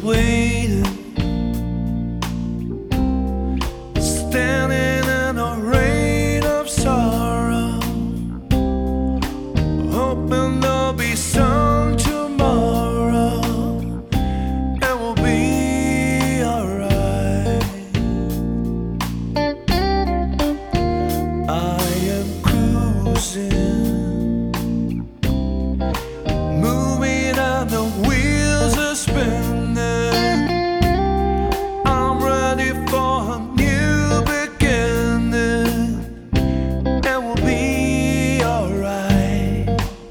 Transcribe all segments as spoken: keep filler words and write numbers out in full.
waiting, standing in a rain of sorrow, hoping there'll be sun tomorrow, and we'll be alright. I am cruising, moving on the wheels are spinning. I'm ready for a new beginning, and we'll be alright.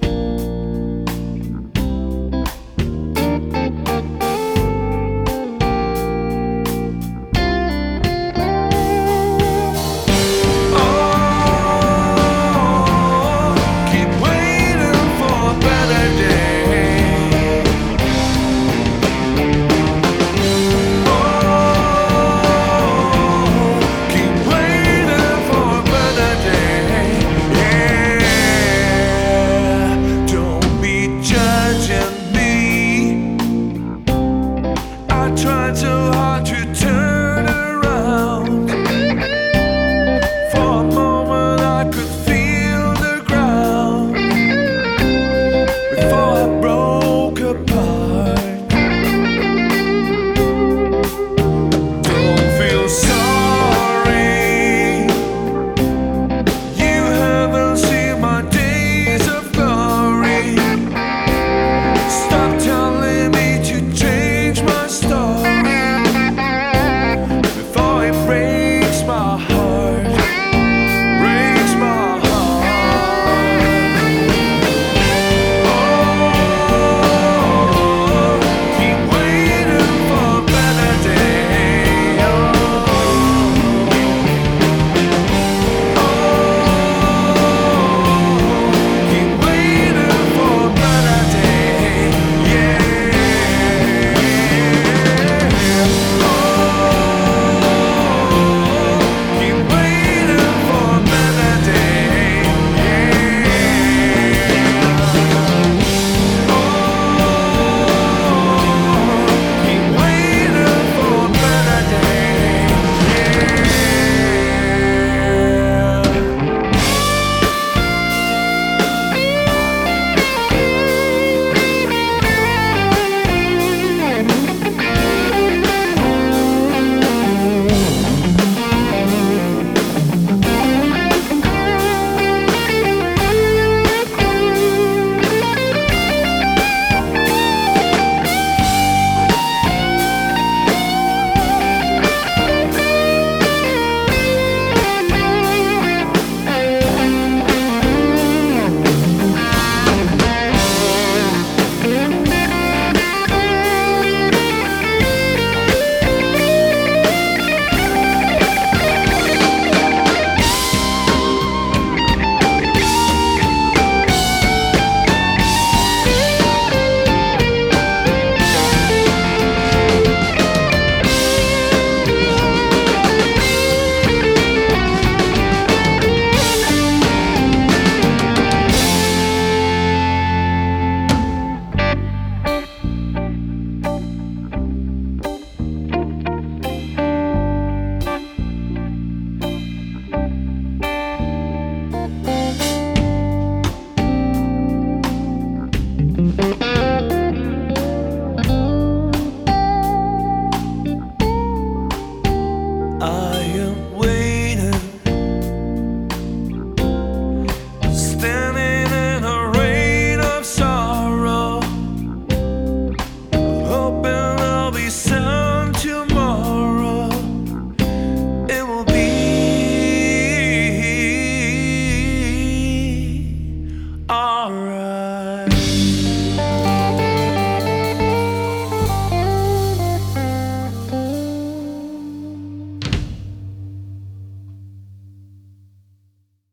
Oh, keep waiting for a better day. Tried so hard to turn around. For a moment I could feel the ground before I broke apart. Don't feel sorry, you haven't seen my days of glory. Stop telling me to change my story before it breaks my heart, breaks my heart. Oh, keep waiting for a better day. Oh, keep waiting for a better day. Yeah. I am waiting, standing in a rain of sorrow, hoping there'll be sun tomorrow. It will be alright.